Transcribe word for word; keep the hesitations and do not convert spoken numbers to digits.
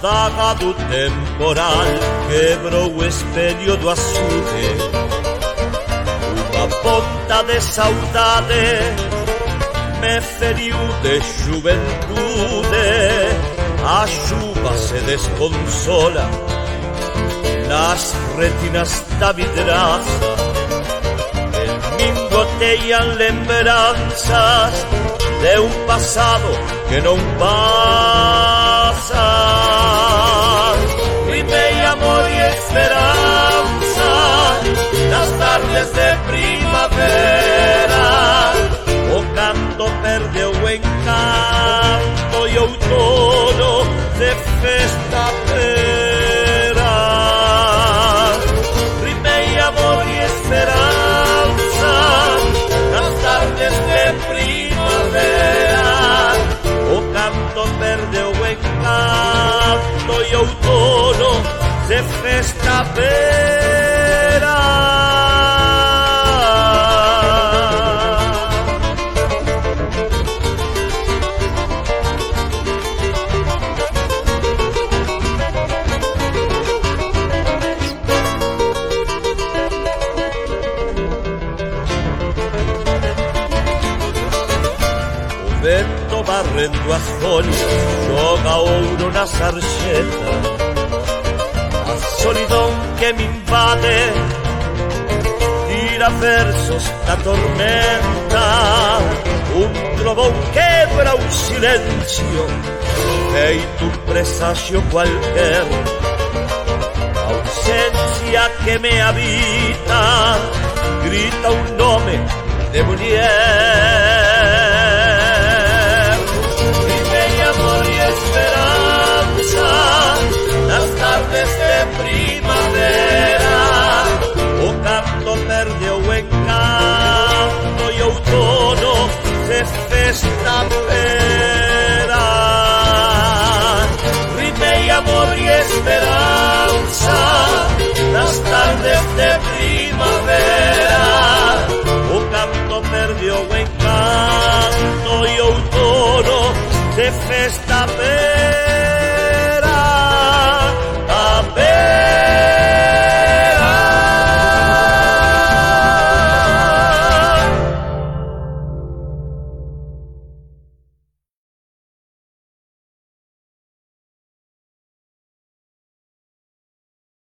vaga do temporal quebrou o espelho do açude. Unha ponta de saudade me feriu de xuventude. A chuva se desconsola nas retinas da vidraza, mingotean lembranzas de un pasado que non pasa. Rimei amor e esperanza nas tardes de primavera. O canto perde o encanto e outono de festa pera. Rimei amor e esperanza nas tardes de primavera. O canto perde o encanto e outono de festa pera. Vento barrendo as folhas xoga ouro na sarxeta. A solidão que me invade tira versos da tormenta. Un trovão quebra o silencio feito un presagio cualquer. A ausencia que me habita grita un nome de mulher. Esperanza nas tardes de primavera. O canto perde o encanto e outono de festa pera. Rimei amor e esperanza nas tardes de primavera. O canto perde o encanto e outono de festa pera.